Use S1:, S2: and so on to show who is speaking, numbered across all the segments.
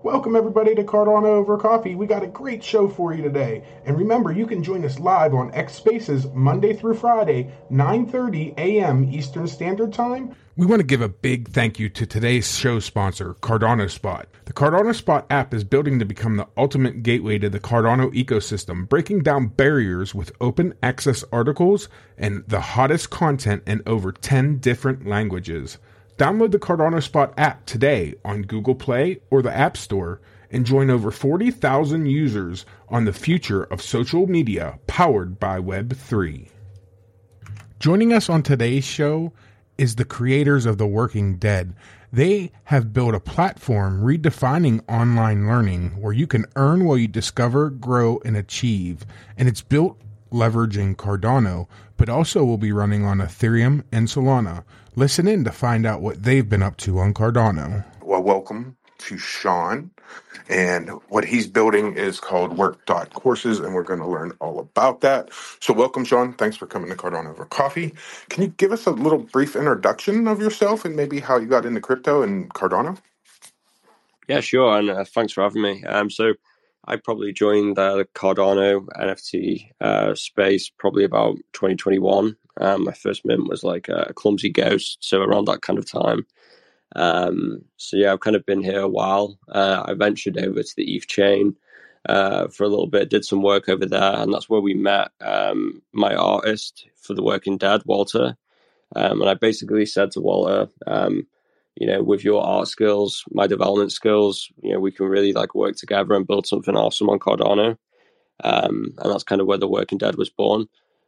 S1: Welcome everybody to Cardano Over Coffee. We got a great show for you today. And remember, you can join us live on X Spaces Monday through Friday, 9:30 a.m. Eastern Standard Time. We want to give a big thank you to today's show sponsor, Cardano Spot. The Cardano Spot app is building to become the ultimate gateway to the Cardano ecosystem, breaking down barriers with open access articles and the hottest content in over 10 different languages. Download the Cardano Spot app today on Google Play or the App Store and join over 40,000 users on the future of social media powered by Web3. Joining us on today's show is the creators of The Working Dead. They have built a platform redefining online learning where you can earn while you discover, grow, and achieve. And it's built leveraging Cardano, but also will be running on Ethereum and Solana. Listen in to find out what they've been up to on Cardano. Well, welcome to Sean. And what he's building is called Work.Courses, and we're going to learn all about that. So welcome, Sean. Thanks for coming to Cardano Over Coffee. Can you give us a little brief introduction of yourself and maybe how you got into crypto and Cardano?
S2: Yeah, sure. And thanks for having me. So I probably joined the Cardano NFT space probably about 2021. My first mint was like a clumsy ghost, so around that kind of time. So yeah, I've kind of been here a while. I ventured over to the ETH chain for a little bit, did some work over there, and that's where we met my artist for The Working Dead, Walter. And I basically said to Walter, with your art skills, my development skills, we can really like work together and build something awesome on Cardano. And that's kind of where The Working Dead was born.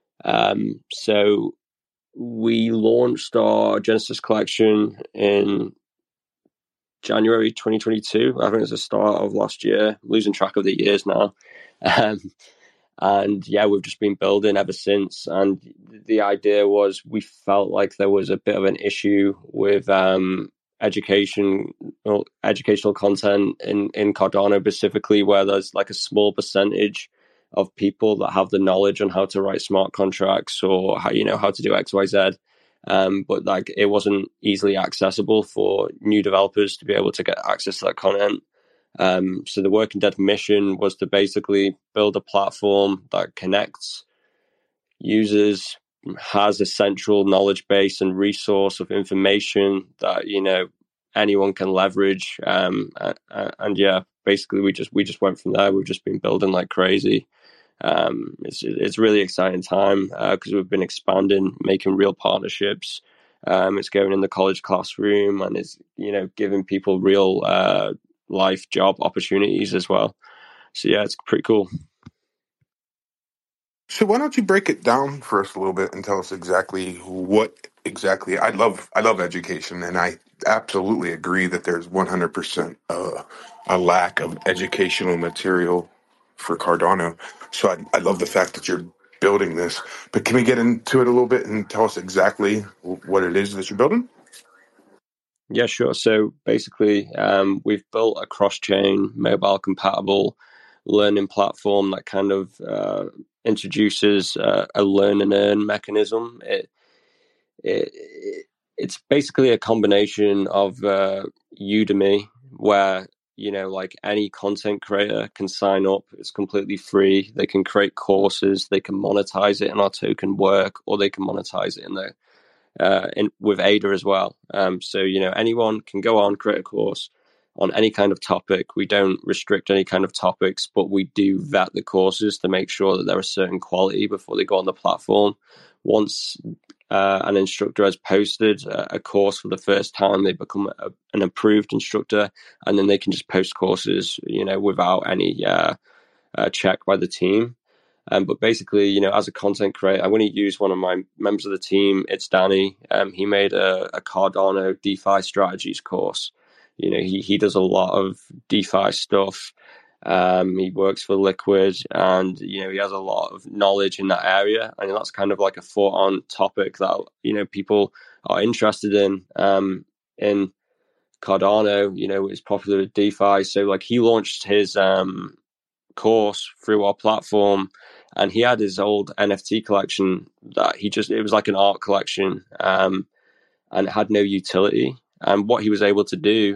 S2: So we launched our Genesis collection in January 2022. I think it was the start of last year. I'm losing track of the years now. And yeah, we've just been building ever since. And the idea was we felt like there was a bit of an issue with educational content in Cardano specifically, where there's like a small percentage of people that have the knowledge on how to write smart contracts or how to do XYZ. But like it wasn't easily accessible for new developers to be able to get access to that content. So the Working Dead mission was to basically build a platform that connects users, has a central knowledge base and resource of information that anyone can leverage. And yeah, basically we just went from there. We've just been building like crazy. It's a really exciting time because we've been expanding, making real partnerships. It's going in the college classroom and it's giving people real life job opportunities as well. So yeah, it's pretty cool.
S1: So why don't you break it down for us a little bit and tell us exactly what exactly I love education, and I absolutely agree that there's 100% a lack of educational material for Cardano. So I love the fact that you're building this. But can we get into it a little bit and tell us exactly what it is that you're building?
S2: Yeah, sure. So basically, we've built a cross-chain, mobile-compatible learning platform that kind of introduces a learn and earn mechanism. It's basically a combination of Udemy, where like any content creator can sign up. It's completely free. They can create courses. They can monetize it in our token work, or they can monetize it in their with Ada as well. So anyone can go on, create a course on any kind of topic. We don't restrict any kind of topics, but we do vet the courses to make sure that they're a certain quality before they go on the platform. Once an instructor has posted a course for the first time, they become an approved instructor, and then they can just post courses without any check by the team. But basically, as a content creator, I'm going to use one of my members of the team. It's Danny. He made a Cardano DeFi strategies course. He does a lot of DeFi stuff. He works for Liquid, and he has a lot of knowledge in that area. And that's kind of like a thought-on topic that people are interested in. In Cardano, is popular with DeFi. So like he launched his course through our platform, and he had his old NFT collection that it was like an art collection, and it had no utility. And what he was able to do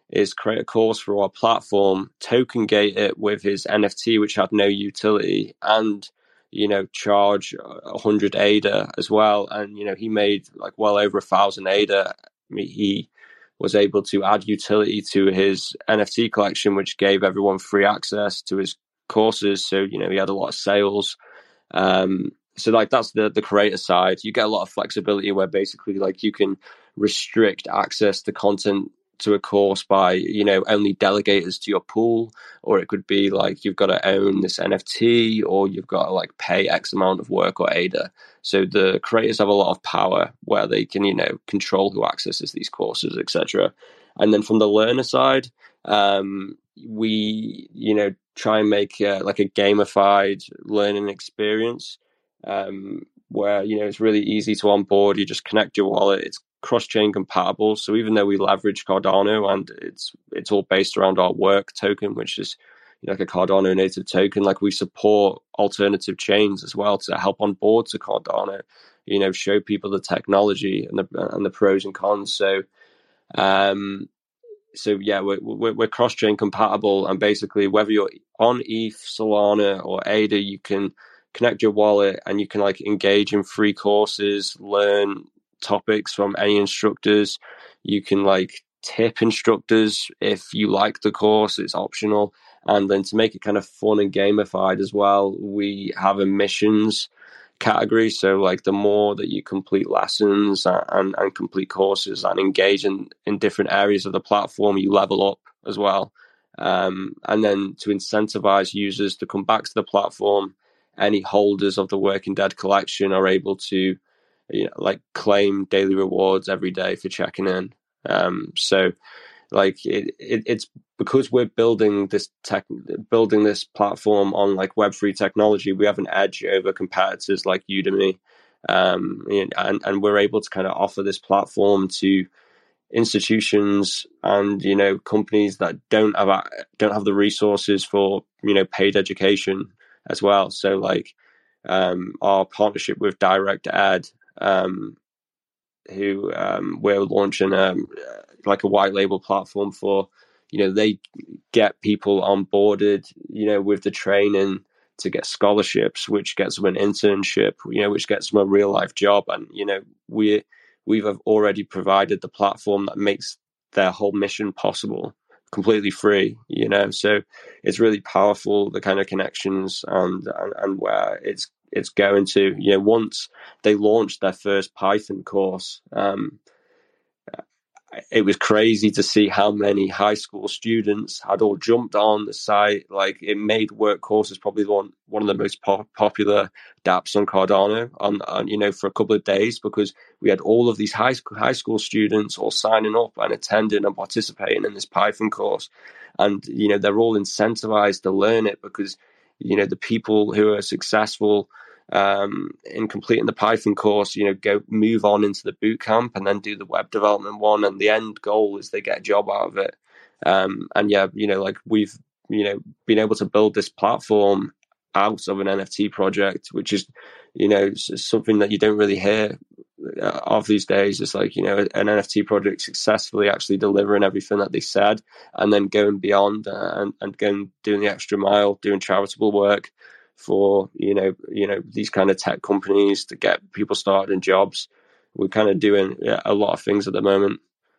S2: is create a course for our platform, token gate it with his NFT, which had no utility, and charge 100 ADA as well. And he made like well over 1,000 ADA. He was able to add utility to his NFT collection, which gave everyone free access to his courses. So he had a lot of sales. So like that's the creator side. You get a lot of flexibility where basically like you can restrict access to content to a course by only delegators to your pool, or it could be like you've got to own this NFT, or you've got to like pay X amount of work or ADA. So the creators have a lot of power where they can control who accesses these courses, etc. And then from the learner side, we try and make like a gamified learning experience, where it's really easy to onboard. You just connect your wallet. It's cross-chain compatible. So even though we leverage Cardano and it's all based around our work token, which is like a Cardano native token, like we support alternative chains as well to help on board to Cardano, show people the technology and the pros and cons. So yeah, we're cross-chain compatible, and basically whether you're on ETH, Solana, or ADA, you can connect your wallet and you can like engage in free courses, learn topics from any instructors. You can like tip instructors if you like the course, it's optional. And then to make it kind of fun and gamified as well, we have a missions category. So like the more that you complete lessons and complete courses and engage in different areas of the platform, you level up as well. And then to incentivize users to come back to the platform, any holders of the Working Dead collection are able to like claim daily rewards every day for checking in. So like it's because we're building this platform on like Web3 technology, we have an edge over competitors like Udemy, and we're able to kind of offer this platform to institutions and companies that don't have the resources for paid education as well. So like our partnership with Direct Ed, who we're launching like a white label platform for, they get people onboarded with the training to get scholarships, which gets them an internship, which gets them a real life job. And we've already provided the platform that makes their whole mission possible completely free, so it's really powerful, the kind of connections and where it's going to, once they launched their first Python course, it was crazy to see how many high school students had all jumped on the site. Like it made work courses probably one of the most popular dApps on Cardano on for a couple of days, because we had all of these high school students all signing up and attending and participating in this Python course. And, they're all incentivized to learn it because, the people who are successful in completing the Python course, go move on into the boot camp and then do the web development one, and the end goal is they get a job out of it. And yeah, like we've been able to build this platform out of an NFT project, which is something that you don't really hear of these days. It's like an NFT project successfully actually delivering everything that they said, and then going beyond and going doing the extra mile, doing charitable work for these kind of tech companies to get people started in jobs. We're kind of doing a lot of things at the moment.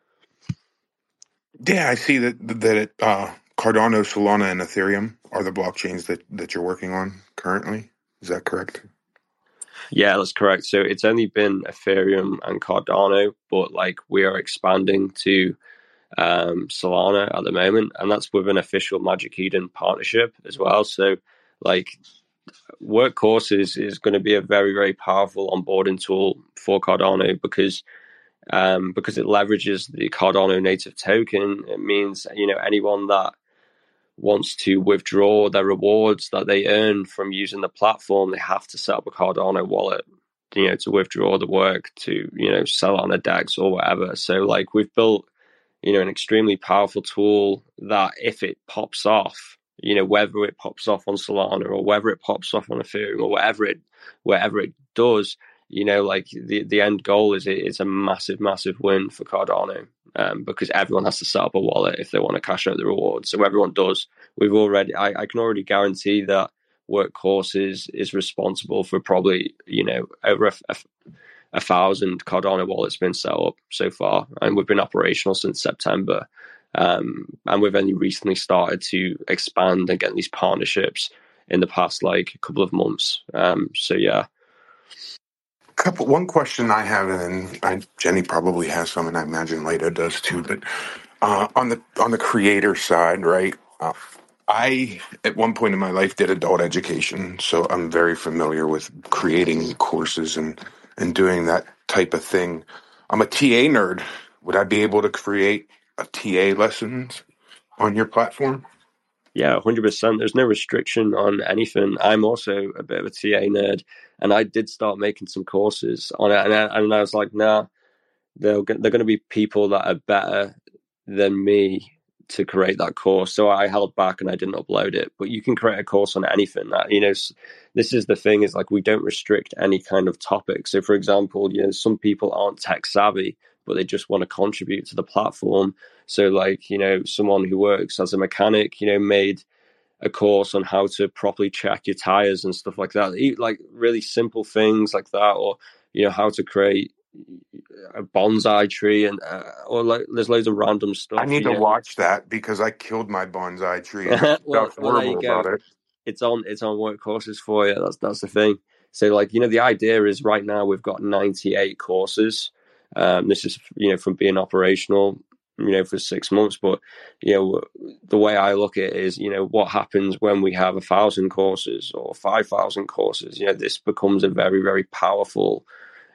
S3: Yeah, I see that Cardano, Solana, and Ethereum are the blockchains that you're working on currently. Is that correct?
S2: Yeah, that's correct. So it's only been Ethereum and Cardano, but like we are expanding to Solana at the moment, and that's with an official Magic Eden partnership as well. So like work courses is going to be a very, very powerful onboarding tool for Cardano because it leverages the Cardano native token. It means anyone that wants to withdraw their rewards that they earn from using the platform, they have to set up a Cardano wallet to withdraw the work to sell on a DEX or whatever. So like we've built an extremely powerful tool that if it pops off, whether it pops off on Solana or whether it pops off on Ethereum or wherever it does, like the end goal is it's a massive, massive win for Cardano, because everyone has to set up a wallet if they want to cash out the rewards. So everyone does. I can already guarantee that Workcourses is responsible for probably, over 1,000 Cardano wallets been set up so far, and we've been operational since September. And we've only recently started to expand and get these partnerships in the past couple of months. So yeah.
S3: One question I have, and then Jenny probably has some, and I imagine Leda does too. But on the creator side, right? I at one point in my life did adult education, so I'm very familiar with creating courses and doing that type of thing. I'm a TA nerd. Would I be able to create a TA lessons on your platform?
S2: Yeah, 100%. There's no restriction on anything. I'm also a bit of a TA nerd, and I did start making some courses on it. And I was like, nah, they're going to be people that are better than me to create that course. So I held back and I didn't upload it. But you can create a course on anything. This is the thing, is we don't restrict any kind of topic. So for example, some people aren't tech savvy, but they just want to contribute to the platform. So someone who works as a mechanic, made a course on how to properly check your tires and stuff like that. Really simple things like that, or how to create a bonsai tree, and there's loads of random stuff.
S3: I need to watch that because I killed my bonsai tree and felt horrible about it.
S2: It's on Workcourses for you. That's the thing. So the idea is right now we've got 98 courses. This is from being operational for 6 months, but the way I look at it is what happens when we have 1,000 courses or 5,000 courses. This becomes a very, very powerful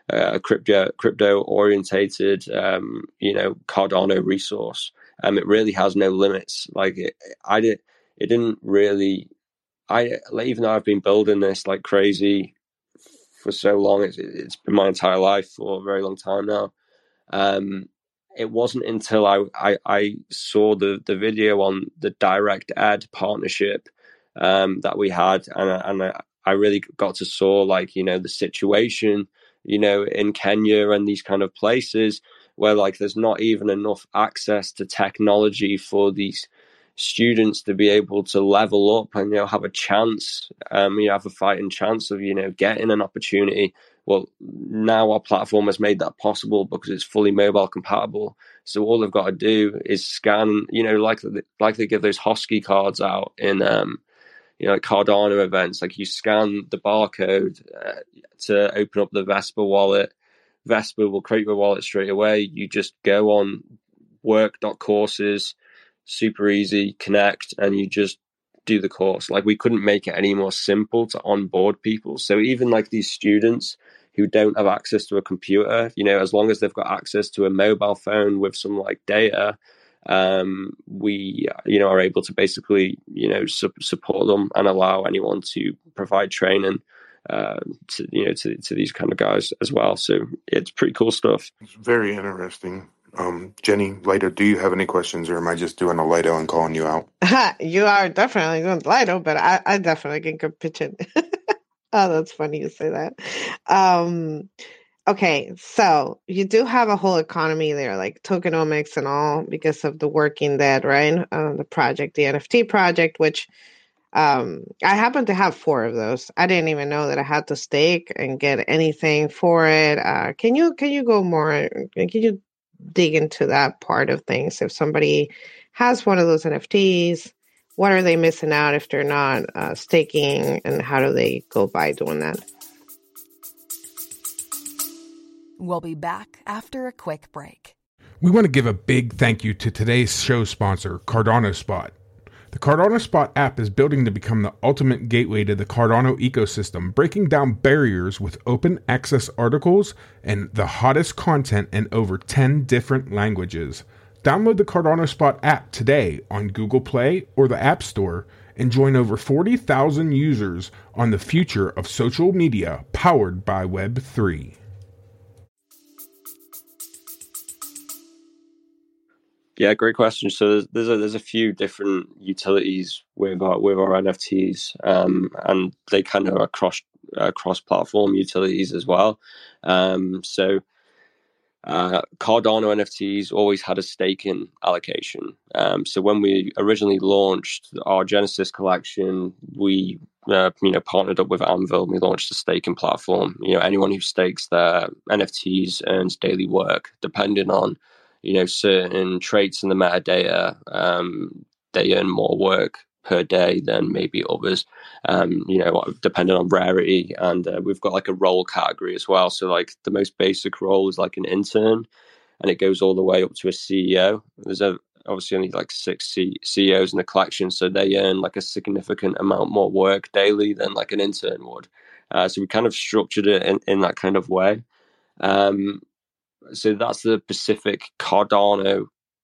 S2: crypto orientated Cardano resource. It really has no limits. Even though I've been building this like crazy for so long, it's been my entire life for a very long time now. It wasn't until I saw the video on the Direct Ed partnership that we had, and I really got to saw the situation in Kenya and these kind of places where there's not even enough access to technology for these students to be able to level up and have a chance, have a fighting chance of getting an opportunity. Well, now our platform has made that possible because it's fully mobile compatible. So all they've got to do is scan, like they give those Hosky cards out in Cardano events. You scan the barcode to open up the Vespa wallet. Vespa will create your wallet straight away. You just go on work.courses, super easy, connect, and you just do the course. We couldn't make it any more simple to onboard people. So even these students who don't have access to a computer, as long as they've got access to a mobile phone with some data, we are able to basically support them and allow anyone to provide training to these kind of guys as well. So it's pretty cool stuff.
S3: It's very interesting. Jenny, Lido, do you have any questions, or am I just doing a Lido and calling you out?
S4: You are definitely doing Lido, but I definitely can go pitch it. Oh, that's funny you say that. Okay, so you do have a whole economy there, like tokenomics and all, because of the Working Dead, right? The project, the NFT project, which I happen to have 4 of those. I didn't even know that I had to stake and get anything for it. Can you go more? Can you dig into that part of things? If somebody has one of those NFTs, what are they missing out if they're not staking, and how do they go by doing that?
S5: We'll be back after a quick break.
S1: We want to give a big thank you to today's show sponsor, Cardano Spot. The Cardano Spot app is building to become the ultimate gateway to the Cardano ecosystem, breaking down barriers with open access articles and the hottest content in over 10 different languages. Download the Cardano Spot app today on Google Play or the App Store and join over 40,000 users on the future of social media powered by Web3.
S2: Yeah, great question. So there's a few different utilities with our NFTs, and they kind of are cross-platform utilities as well. So Cardano NFTs always had a staking allocation. So when we originally launched our Genesis collection, we partnered up with Anvil. We launched a staking platform. Anyone who stakes their NFTs earns daily work, depending on certain traits in the metadata. They earn more work per day than maybe others, depending on rarity. And we've got like a role category as well. So like the most basic role is like an intern, and it goes all the way up to a CEO. There's obviously only like 6 CEOs in the collection, so they earn like a significant amount more work daily than like an intern would. So we kind of structured it in that kind of way. So that's the specific Cardano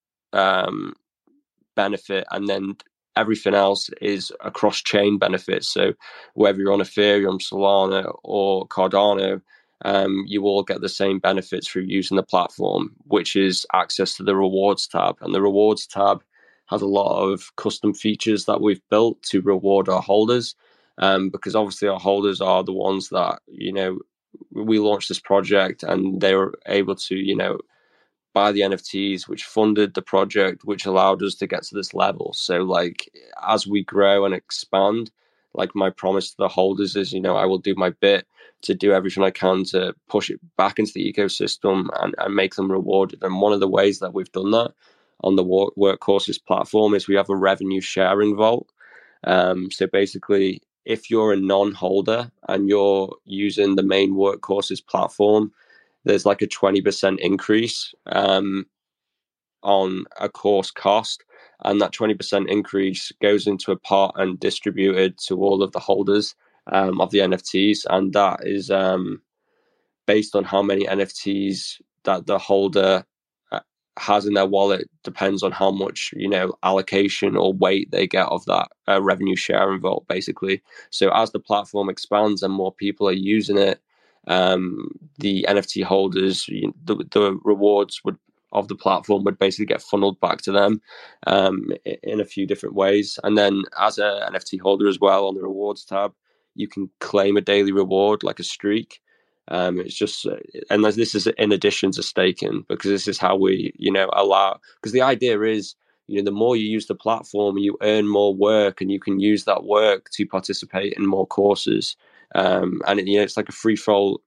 S2: benefit, and then everything else is a cross-chain benefit. So whether you're on Ethereum, Solana, or Cardano, you all get the same benefits through using the platform, which is access to the rewards tab. And the rewards tab has a lot of custom features that we've built to reward our holders, because obviously our holders are the ones that, we launched this project and they were able to, buy the NFTs, which funded the project, which allowed us to get to this level. So like, as we grow and expand, like my promise to the holders is, I will do my bit to do everything I can to push it back into the ecosystem and make them rewarded. And one of the ways that we've done that on the Workcourses platform is we have a revenue sharing vault. So basically, if you're a non-holder and you're using the main Workcourses platform, there's like a 20% increase on a course cost. And that 20% increase goes into a pot and distributed to all of the holders of the NFTs. And that is based on how many NFTs that the holder has in their wallet. Depends on how much, allocation or weight they get of that revenue sharing vault, basically. So as the platform expands and more people are using it, the NFT holders, the rewards of the platform would basically get funneled back to them in a few different ways. And then as a NFT holder as well, on the rewards tab, you can claim a daily reward like a streak. It's just, and this is in addition to staking, because this is how we, allow, because the idea is, the more you use the platform, you earn more work, and you can use that work to participate in more courses. And it's like a free flowing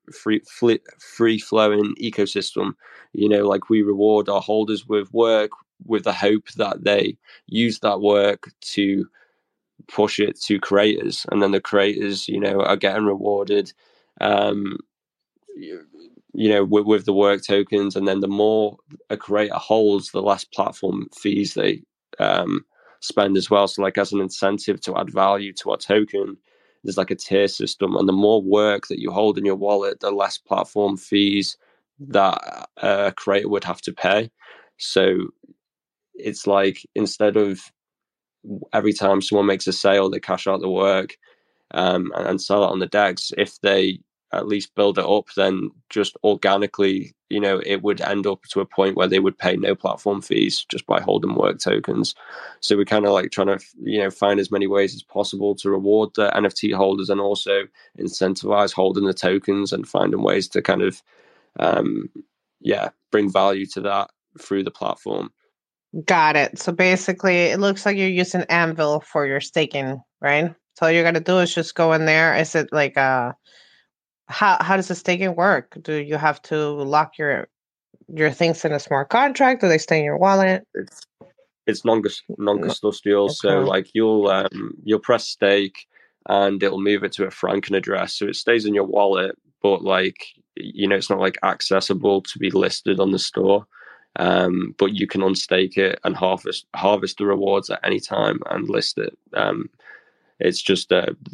S2: ecosystem. Like we reward our holders with work with the hope that they use that work to push it to creators, and then the creators, are getting rewarded, with the work tokens. And then the more a creator holds, the less platform fees they spend as well. So like as an incentive to add value to our token, there's like a tier system, and the more work that you hold in your wallet, the less platform fees that a creator would have to pay. So it's like, instead of every time someone makes a sale, they cash out the work and sell it on the DEX, if they at least build it up, then just organically, it would end up to a point where they would pay no platform fees just by holding work tokens. So we're kind of like trying to, find as many ways as possible to reward the NFT holders, and also incentivize holding the tokens and finding ways to kind of, bring value to that through the platform.
S4: Got it. So basically, it looks like you're using Anvil for your staking, right? So all you got to do is just go in there. Is it like how does the staking work? Do you have to lock your things in a smart contract? Do they stay in your wallet?
S2: It's non-custodial. So like you'll press stake and it'll move it to a Franken address. So it stays in your wallet, but like, it's not like accessible to be listed on the store. But you can unstake it and harvest the rewards at any time and list it. It's just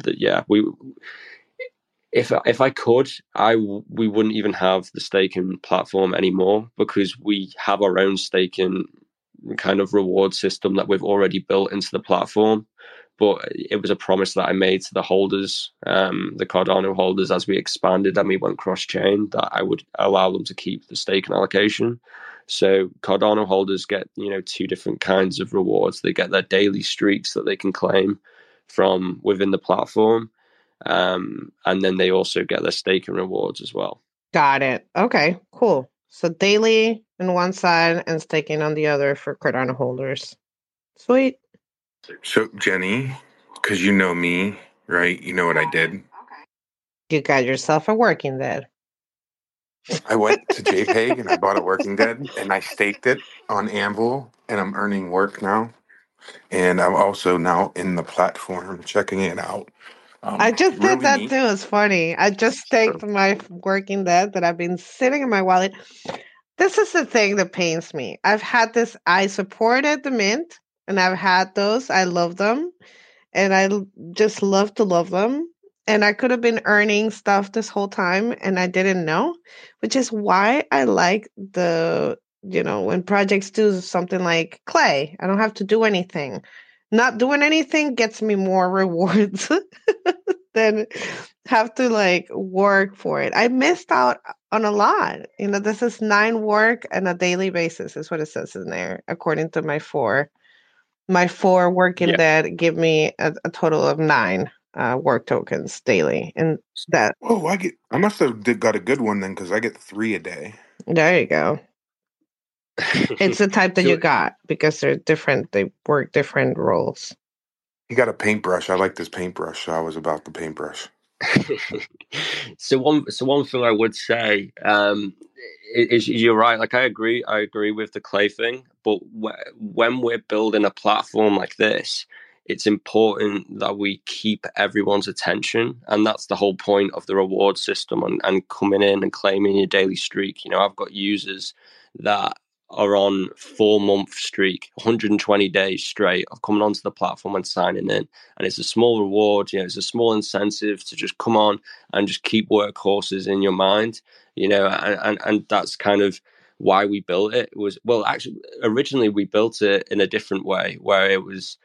S2: if I could, we wouldn't even have the staking platform anymore, because we have our own staking kind of reward system that we've already built into the platform. But it was a promise that I made to the holders, the Cardano holders, as we expanded and we went cross-chain, that I would allow them to keep the staking allocation. So Cardano holders get, 2 different kinds of rewards. They get their daily streaks that they can claim from within the platform. And then they also get their staking rewards as well.
S4: Got it. Okay, cool. So daily on one side and staking on the other for Cardano holders. Sweet.
S3: So Jenny, because you know me, right? You know what I did?
S4: You got yourself a Working Dead.
S3: I went to JPEG and I bought a Working Dead and I staked it on Anvil and I'm earning work now. And I'm also now in the platform checking it out.
S4: I just did
S3: Really
S4: that
S3: neat.
S4: too. It's funny. I just staked my Working Dead that I've been sitting in my wallet. This is the thing that pains me. I've had this, I supported the mint and I've had those. I love them and just love to love them. And I could have been earning stuff this whole time and I didn't know, which is why I like when projects do something like Clay, I don't have to do anything. Not doing anything gets me more rewards than have to like work for it. I missed out on a lot. This is 9 work on a daily basis is what it says in there, according to my 4. My 4 Working Dead give me a total of 9 work tokens daily. And that.
S3: Oh, I must have got a good one then because I get 3 a day.
S4: There you go. It's the type that you got because they're different. They work different roles.
S3: You got a paintbrush. I like this paintbrush. So I was about the paintbrush.
S2: So one thing I would say is you're right. Like I agree with the Clay thing. But when we're building a platform like this, it's important that we keep everyone's attention, and that's the whole point of the reward system and coming in and claiming your daily streak. I've got users that are on 4-month streak, 120 days straight of coming onto the platform and signing in. And it's a small reward, it's a small incentive to just come on and just keep workhorses in your mind, and that's kind of why we built it. It was, well, actually, originally we built it in a different way where it was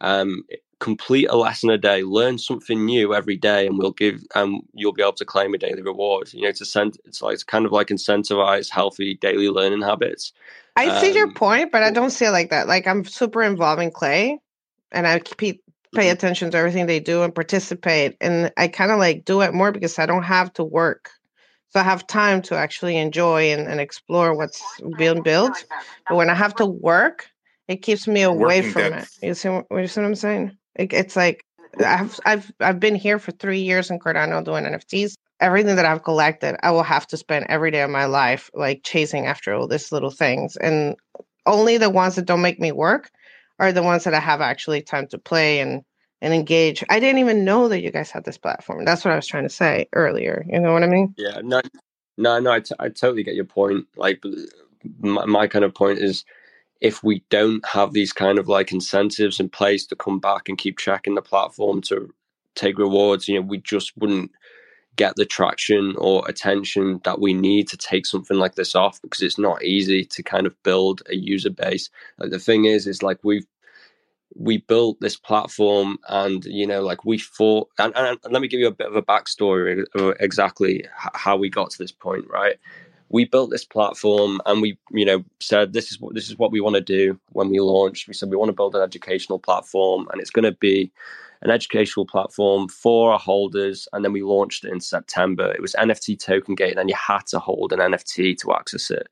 S2: complete a lesson a day, learn something new every day, and you'll be able to claim a daily reward. It's kind of like incentivize healthy daily learning habits.
S4: I see your point, but I don't see it like that. Like I'm super involved in Clay, and I pay attention to everything they do and participate, and I kind of like do it more because I don't have to work, so I have time to actually enjoy and explore what's being built. But when I have to work, it keeps me away from it. You see what I'm saying? It's like I've been here for 3 years in Cardano doing NFTs. Everything that I've collected, I will have to spend every day of my life like chasing after all these little things. And only the ones that don't make me work are the ones that I have actually time to play and engage. I didn't even know that you guys had this platform. That's what I was trying to say earlier. You know what I mean?
S2: Yeah, no, I totally get your point. Like my kind of point is, if we don't have these kind of like incentives in place to come back and keep checking the platform to take rewards, we just wouldn't get the traction or attention that we need to take something like this off, because it's not easy to kind of build a user base. Like the thing is like we built this platform and like we fought, and let me give you a bit of a backstory of exactly how we got to this point, right? We built this platform and we said this is what we want to do. When we launched, we said we want to build an educational platform, and it's going to be an educational platform for our holders. And then we launched it in September. It was NFT token gate, and you had to hold an NFT to access it.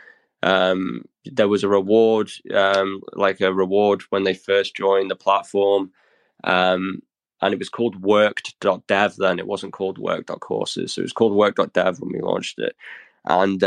S2: There was a reward, like a reward when they first joined the platform. And it was called worked.dev then. It wasn't called work.courses. So it was called work.dev when we launched it. And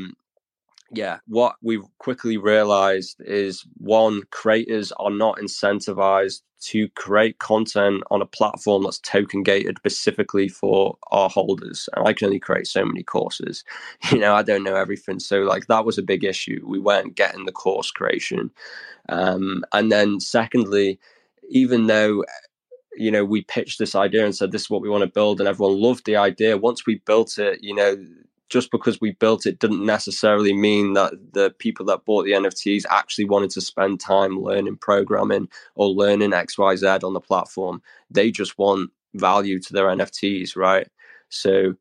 S2: what we quickly realized is, one, creators are not incentivized to create content on a platform that's token gated specifically for our holders. And I can only create so many courses. I don't know everything. So like that was a big issue. We weren't getting the course creation. And then secondly, even though we pitched this idea and said this is what we want to build, and everyone loved the idea, once we built it, just because we built it didn't necessarily mean that the people that bought the NFTs actually wanted to spend time learning programming or learning XYZ on the platform. They just want value to their NFTs, right? So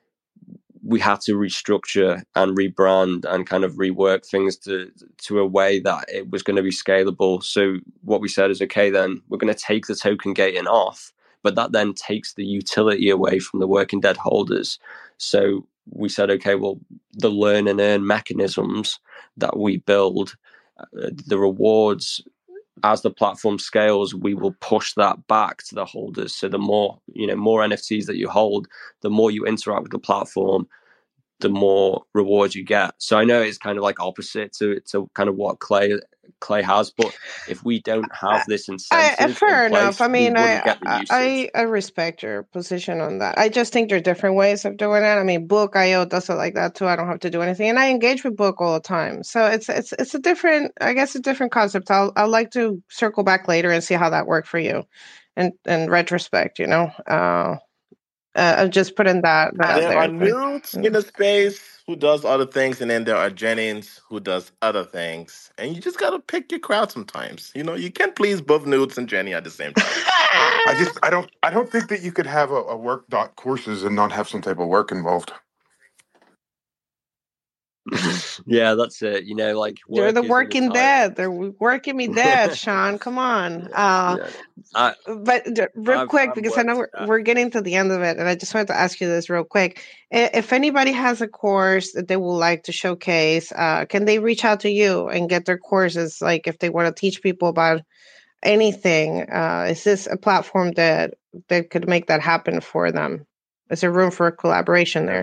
S2: we had to restructure and rebrand and kind of rework things to a way that it was going to be scalable. So what we said is, okay, then we're going to take the token gating off, but that then takes the utility away from the working dead holders. So we said, okay, well, the learn and earn mechanisms that we build, the rewards, as the platform scales, we will push that back to the holders. So the more NFTs that you hold, the more you interact with the platform, the more rewards you get. So I know it's kind of like opposite to kind of what Clay has, but if we don't have this incentive
S4: fair
S2: in place,
S4: enough. I mean,
S2: we wouldn't get the usage.
S4: I respect your position on that. I just think there are different ways of doing it. I mean, Book.io does it like that too. I don't have to do anything, and I engage with Book all the time. So it's a different, I guess, a different concept. I'll like to circle back later and see how that worked for you, in retrospect. You know, I'm just putting that out
S6: There
S4: there.
S6: are Newts in the space who does other things, and then there are Jennings who does other things. And you just gotta pick your crowd sometimes. You know, you can't please both Newts and Jenny at the same time.
S3: I don't think that you could have a work dot courses and not have some type of work involved.
S2: Yeah, that's it. You know, like
S4: you're the working dead. They're working me dead, Sean. Come on. But real quick, because I know we're getting to the end of it, and I just wanted to ask you this real quick. If anybody has a course that they would like to showcase, can they reach out to you and get their courses? Like if they want to teach people about anything, is this a platform that could make that happen for them? Is there room for collaboration there?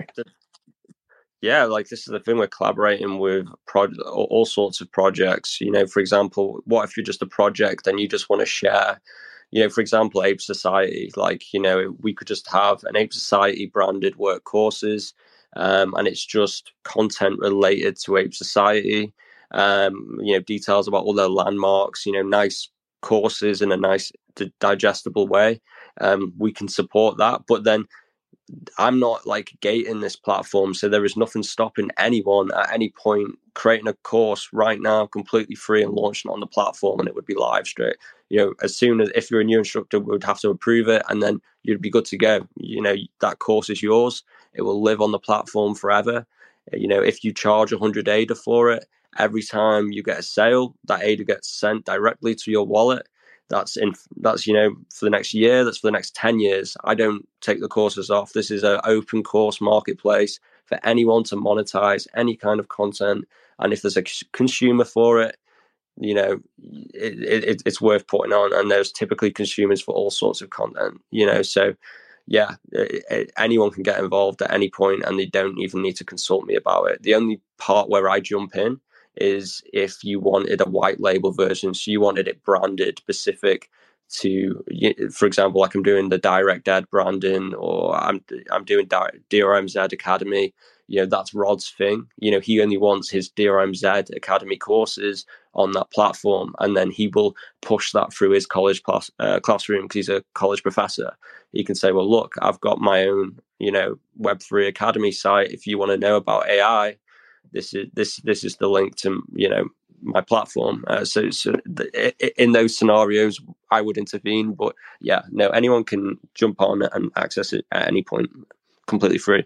S2: Yeah, like this is the thing, we're collaborating with all sorts of projects. You know, for example, what if you're just a project and you just want to share, you know, for example, Ape Society, like, you know, we could just have an Ape Society branded work courses, and it's just content related to Ape Society, you know, details about all their landmarks, you know, nice courses in a nice digestible way. We can support that, but then I'm not like gating this platform, so there is nothing stopping anyone at any point creating a course right now completely free and launching it on the platform, and it would be live straight. You know, as soon as, if you're a new instructor, we would have to approve it, and then you'd be good to go. You know, that course is yours. It will live on the platform forever. You know, if you charge 100 ADA for it, every time you get a sale, that ADA gets sent directly to your wallet. That's you know, for the next year, that's for the next 10 years. I don't take the courses off. This is an open course marketplace for anyone to monetize any kind of content. And if there's a consumer for it, you know, it's worth putting on. And there's typically consumers for all sorts of content, you know. So yeah, anyone can get involved at any point, and they don't even need to consult me about it. The only part where I jump in is if you wanted a white label version, so you wanted it branded specific to, for example, like I'm doing the Direct Ed branding, or I'm doing DRMZ Academy. You know, that's Rod's thing. You know, he only wants his DRMZ Academy courses on that platform, and then he will push that through his college classroom, because he's a college professor. He can say, well, look, I've got my own, you know, Web3 Academy site. If you want to know about AI, this is the link to, you know, my platform. So in those scenarios, I would intervene. But yeah, no, anyone can jump on and access it at any point, completely free.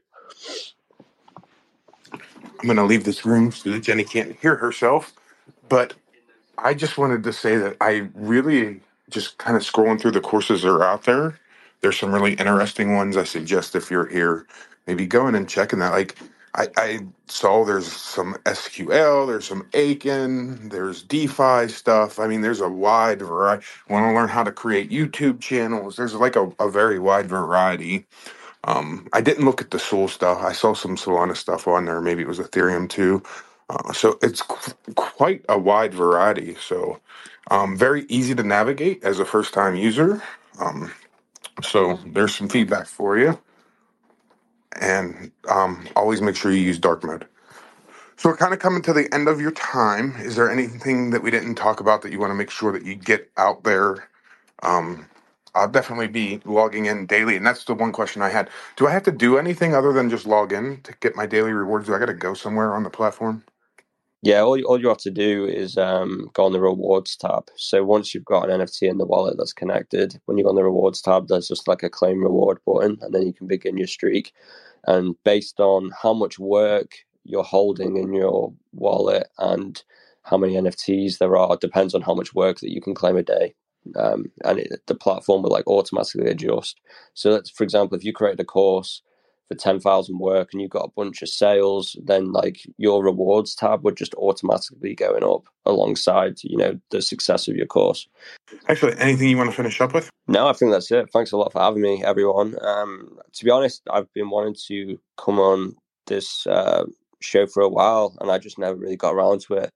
S3: I'm going to leave this room so that Jenny can't hear herself, but I just wanted to say that I really just kind of scrolling through the courses that are out there. There's some really interesting ones. I suggest if you're here, maybe going and checking that. Like I saw there's some SQL, there's some Aiken, there's DeFi stuff. I mean, there's a wide variety. Want to learn how to create YouTube channels? There's like a very wide variety. I didn't look at the Sol stuff. I saw some Solana stuff on there. Maybe it was Ethereum too. So it's quite a wide variety. So very easy to navigate as a first-time user. So there's some feedback for you. And always make sure you use dark mode. So we're kind of coming to the end of your time. Is there anything that we didn't talk about that you want to make sure that you get out there? I'll definitely be logging in daily. And that's the one question I had. Do I have to do anything other than just log in to get my daily rewards? Do I got to go somewhere on the platform?
S2: Yeah, all you have to do is go on the rewards tab. So once you've got an NFT in the wallet that's connected, when you go on the rewards tab, there's just like a claim reward button, and then you can begin your streak. And based on how much work you're holding in your wallet and how many NFTs there are, depends on how much work that you can claim a day. the platform will like automatically adjust. So that's, for example, if you create a course for 10,000 work and you've got a bunch of sales, then like your rewards tab would just automatically be going up alongside, the success of your course.
S3: Actually, anything you want to finish up with?
S2: No, I think that's it. Thanks a lot for having me, everyone. To be honest, I've been wanting to come on this show for a while, and I just never really got around to it.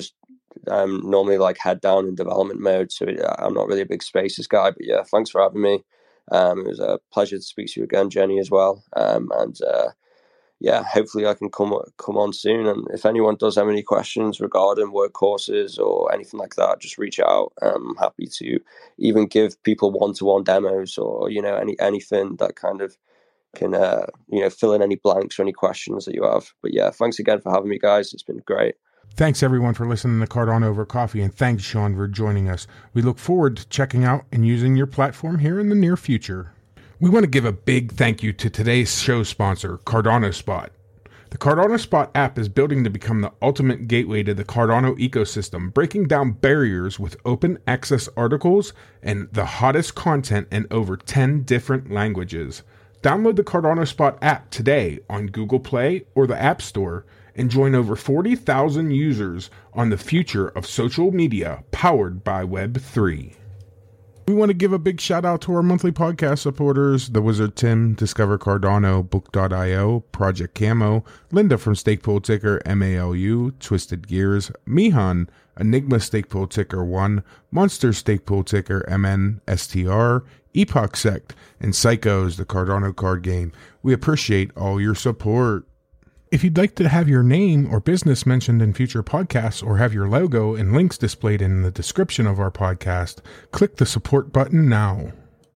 S2: I'm normally like head down in development mode, so I'm not really a big Spaces guy. But yeah, thanks for having me. It was a pleasure to speak to you again, Jenny, as well. Yeah, hopefully I can come on soon. And if anyone does have any questions regarding work courses or anything like that, just reach out. I'm happy to even give people one-to-one demos or, anything that kind of can, fill in any blanks or any questions that you have. But yeah, thanks again for having me, guys. It's been great.
S1: Thanks everyone for listening to Cardano Over Coffee, and thanks Sean for joining us. We look forward to checking out and using your platform here in the near future. We want to give a big thank you to today's show sponsor, Cardano Spot. The Cardano Spot app is building to become the ultimate gateway to the Cardano ecosystem, breaking down barriers with open access articles and the hottest content in over 10 different languages. Download the Cardano Spot app today on Google Play or the App Store and join over 40,000 users on the future of social media powered by Web3. We want to give a big shout out to our monthly podcast supporters, The Wizard Tim, Discover Cardano, Book.io, Project Camo, Linda from Stakepool Ticker MALU, Twisted Gears, Mihan, Enigma Stakepool Ticker 1, Monster Stakepool Ticker MNSTR, Epoch Sect, and Psychos, the Cardano card game. We appreciate all your support. If you'd like to have your name or business mentioned in future podcasts or have your logo and links displayed in the description of our podcast, click the support button now.